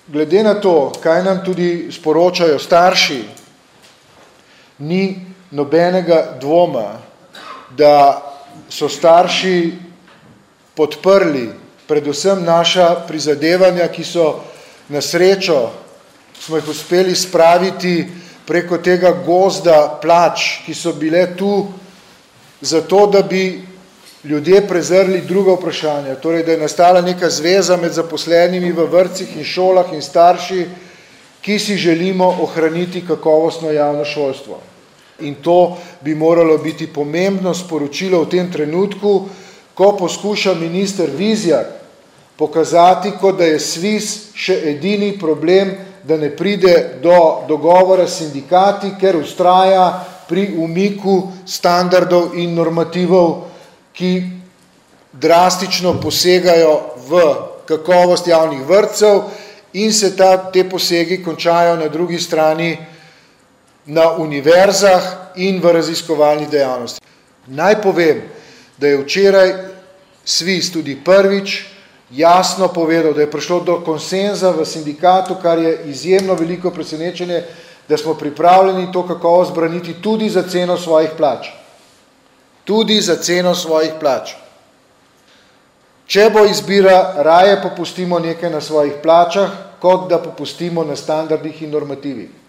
glede na to, kaj nam tudi sporočajo starši, ni nobenega dvoma, da so starši podprli predvsem naša prizadevanja, ki so na srečo, smo jih uspeli spraviti preko tega gozda plač, ki so bile tu zato, da bi ljudje prezrli druga vprašanja, torej da je nastala neka zveza med zaposlenimi v vrtcih in šolah in starši, ki si želimo ohraniti kakovostno javno šolstvo. In to bi moralo biti pomembno sporočilo v tem trenutku, ko poskuša minister Vizjak pokazati, kot da je SVIZ še edini problem, da ne pride do dogovora s sindikati, ker vztraja pri umiku standardov in normativov, ki drastično posegajo v kakovost javnih vrtcev in se te posegi končajo na drugi strani na univerzah in v raziskovalni dejavnosti. Naj povem, da je včeraj SVIZ tudi prvič jasno povedal, da je prišlo do konsenza v sindikatu, kar je izjemno veliko presenečenje, da smo pripravljeni to kakovost braniti tudi za ceno svojih plač. Tudi za ceno svojih plač. Če bo izbira, raje popustimo nekaj na svojih plačah, kot da popustimo na standardih in normativih.